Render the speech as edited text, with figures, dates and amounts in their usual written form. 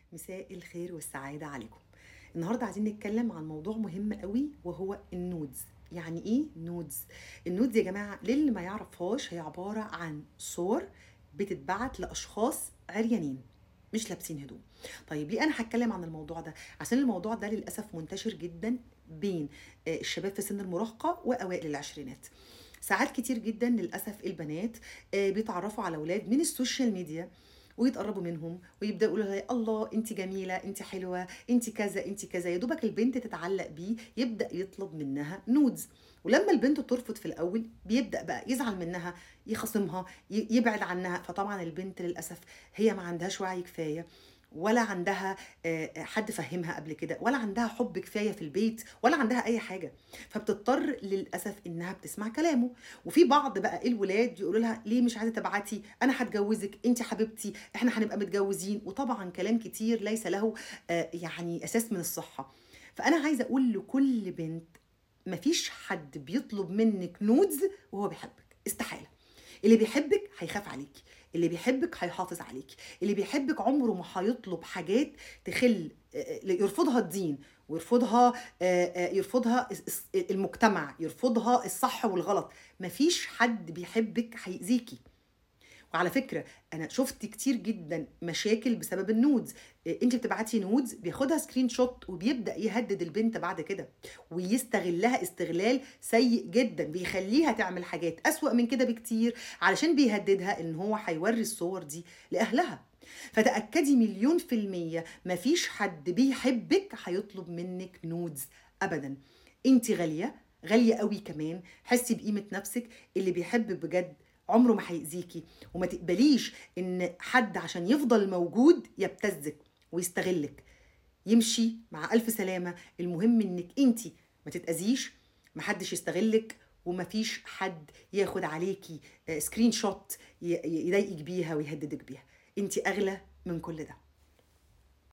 مساء الخير والسعادة عليكم. النهاردة عايزين نتكلم عن موضوع مهم قوي وهو النودز. يعني ايه نودز؟ النودز يا جماعة للي ما يعرفهاش هي عبارة عن صور بتتبعت لأشخاص عريانين مش لابسين هدوم. طيب ليه انا هتكلم عن الموضوع ده؟ عشان الموضوع ده للأسف منتشر جدا بين الشباب في سن المراهقة وأوائل العشرينات. ساعات كتير جدا للأسف البنات بيتعرفوا على أولاد من السوشيال ميديا ويتقربوا منهم ويبداوا يقولوا لها الله انت جميله، انت حلوه، انت كذا، انت كذا. يا دوبك البنت تتعلق بيه يبدا يطلب منها نودز. ولما البنت ترفض في الاول بيبدا بقى يزعل منها، يخاصمها، يبعد عنها. فطبعا البنت للاسف هي ما عندهاش وعي كفايه، ولا عندها حد فهمها قبل كده، ولا عندها حب كفايه في البيت، ولا عندها اي حاجه. فبتضطر للاسف انها بتسمع كلامه. وفي بعض بقى الولاد يقولوا لها ليه مش عايزه تبعتي، انا هتجوزك، انت حبيبتي، احنا هنبقى متجوزين. وطبعا كلام كتير ليس له يعني اساس من الصحه. فانا عايزه اقول لكل بنت مفيش حد بيطلب منك نودز وهو بيحبك، استحاله. اللي بيحبك هيخاف عليكي، اللي بيحبك هيحافظ عليكي، اللي بيحبك عمره ما هيطلب حاجات تخل يرفضها الدين، ويرفضها يرفضها المجتمع، يرفضها الصح والغلط. مفيش حد بيحبك هيأذيكي. وعلى فكرة انا شفت كتير جدا مشاكل بسبب النودز. انت بتبعتي نودز بياخدها سكرين شوت وبيبدأ يهدد البنت بعد كده، ويستغلها استغلال سيء جدا، بيخليها تعمل حاجات أسوأ من كده بكتير علشان بيهددها ان هو هيوري الصور دي لأهلها. فتأكدي مليون في المية مفيش حد بيحبك هيطلب منك نودز أبدا. انت غالية، غالية قوي كمان. حسي بقيمة نفسك. اللي بيحبك بجد عمره ما هيأذيكي. وما تقبليش ان حد عشان يفضل موجود يبتزك ويستغلك. يمشي مع ألف سلامة. المهم انك انتي ما تتأذيش، محدش يستغلك، ومفيش حد ياخد عليكي سكرين شوت يضايقك بيها ويهددك بيها. انتي أغلى من كل ده.